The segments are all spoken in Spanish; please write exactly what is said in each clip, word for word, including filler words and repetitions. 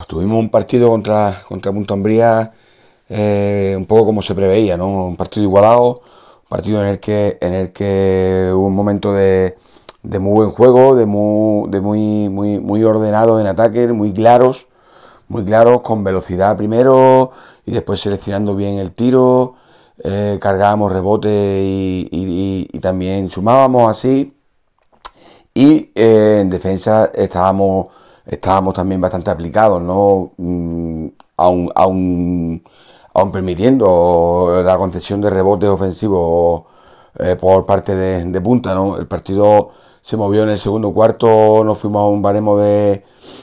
tuvimos un partido contra, contra Punta Umbría, eh, un poco como se preveía, ¿no? Un partido igualado, un partido en el que, en el que hubo un momento de, de muy buen juego, de muy, de muy, muy, muy ordenado en ataque, muy claros, muy claros, con velocidad primero y después seleccionando bien el tiro, eh, cargábamos rebote y, y, y, y también sumábamos así. Y eh, en defensa estábamos, estábamos también bastante aplicados, ¿no? Mm, aun, aun, aun permitiendo la concesión de rebotes ofensivos eh, por parte de, de Punta, ¿no? El partido se movió en el segundo cuarto, nos fuimos a un baremo de,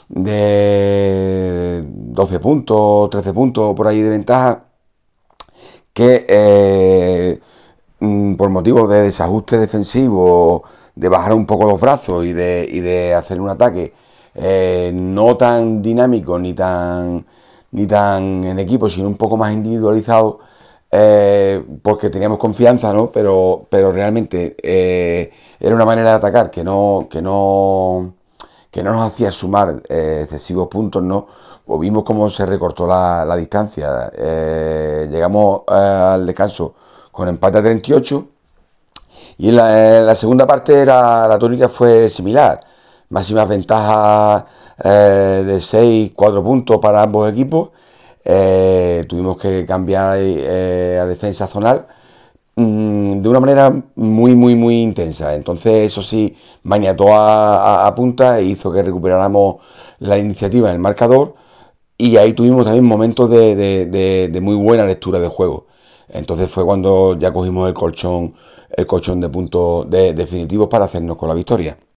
de doce puntos, trece puntos por ahí de ventaja, que eh, mm, por motivos de desajuste defensivo, de bajar un poco los brazos y de, y de hacer un ataque eh, no tan dinámico ni tan, ni tan en equipo, sino un poco más individualizado, eh, porque teníamos confianza, ¿no? Pero, pero realmente eh, era una manera de atacar que no, que no, que no nos hacía sumar eh, excesivos puntos, ¿no? Pues vimos cómo se recortó la, la distancia. Eh, llegamos eh, al descanso con empate a treinta y ocho y en la, en la segunda parte era, la tónica fue similar. Máximas ventajas eh, de seis cuatro puntos para ambos equipos. Eh, tuvimos que cambiar eh, a defensa zonal mmm, de una manera muy, muy, muy intensa. Entonces, eso sí, maniató a, a, a Punta e hizo que recuperáramos la iniciativa en el marcador. Y ahí tuvimos también momentos de, de, de, de muy buena lectura de juego. Entonces fue cuando ya cogimos el colchón, el colchón de puntos de, definitivos para hacernos con la victoria.